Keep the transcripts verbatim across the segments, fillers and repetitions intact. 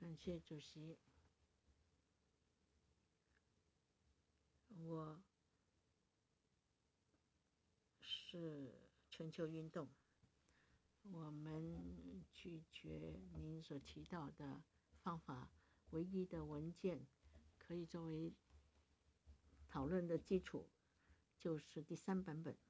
感谢主席。我是全球运动，我们拒绝您所提到的方法。唯一的文件可以作为讨论的基础，就是第三版本。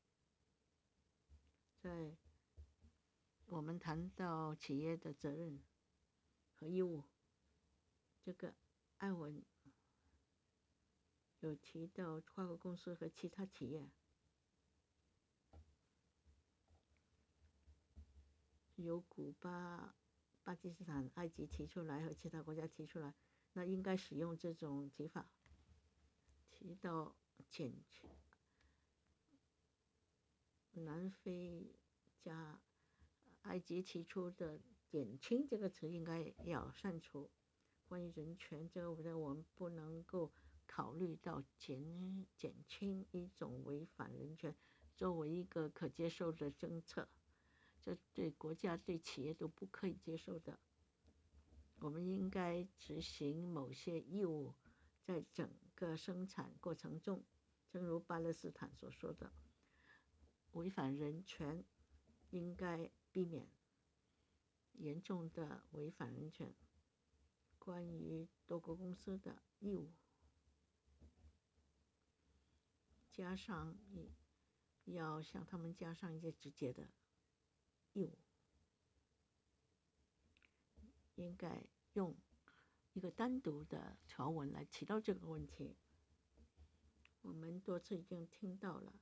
在我们谈到企业的责任和义务，这个案文有提到跨国公司和其他企业由古巴、巴基斯坦、埃及提出来和其他国家提出来，那应该使用这种提法。提到减南非加埃及提出的减轻这个词应该要删除。关于人权这个，我们不能够考虑到减减轻一种违反人权作为一个可接受的政策，这对国家对企业都不可以接受的。我们应该执行某些义务，在整个生产过程中，正如巴勒斯坦所说的，违反人权应该避免严重的违反人权。关于多国公司的义务，加上要向他们加上一些直接的义务，应该用一个单独的条文来提到这个问题。我们多次已经听到了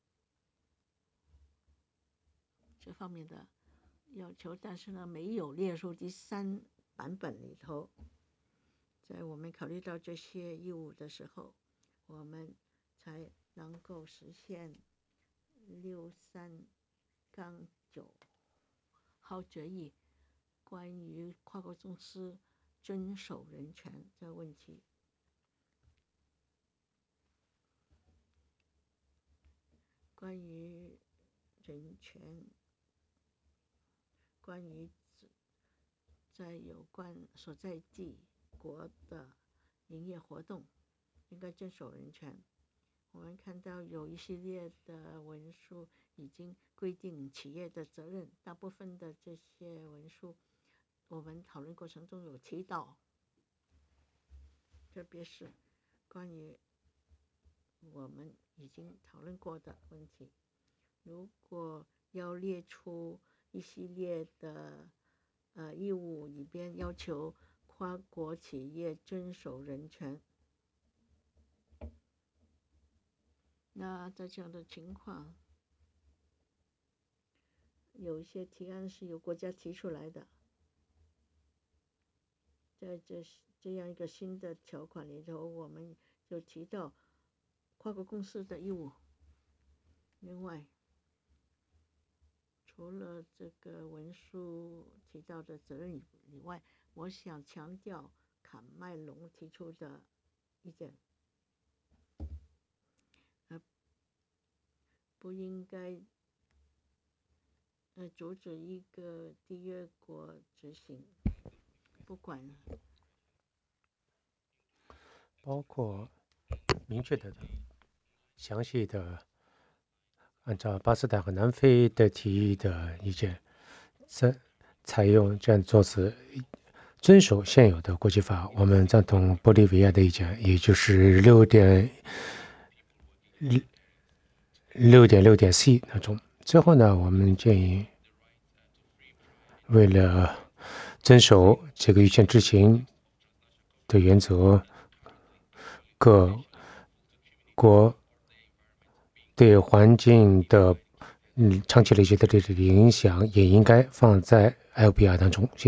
这方面的要求，但是呢，没有列入第三版本里头。在我们考虑到这些义务的时候，我们才能够实现六三杠九号决议关于跨国公司遵守人权这个问题。关于人权，关于在有关所在地国的营业活动应该遵守人权。我们看到有一系列的文书已经规定企业的责任，大部分的这些文书我们讨论过程中有提到，特别是关于我们已经讨论过的问题。如果要列出一系列的呃义务，里边要求跨国企业遵守人权，那在这样的情况，有一些提案是由国家提出来的，在这这样一个新的条款里头，我们就提到跨国公司的义务。另外，除了这个文书提到的责任以外，我想强调坎麦隆提出的意见，呃，不应该呃阻止一个缔约国执行，不管包括明确的、详细的，按照巴基斯坦和南非的提议的意见，采采用这样措辞，遵守现有的国际法。我们赞同玻利维亚的意见，也就是六点六点六点 C 那种。最后呢，我们建议，为了遵守这个预先执行的原则，各国对环境的嗯长期累积的这个影响也应该放在 L B R 当中。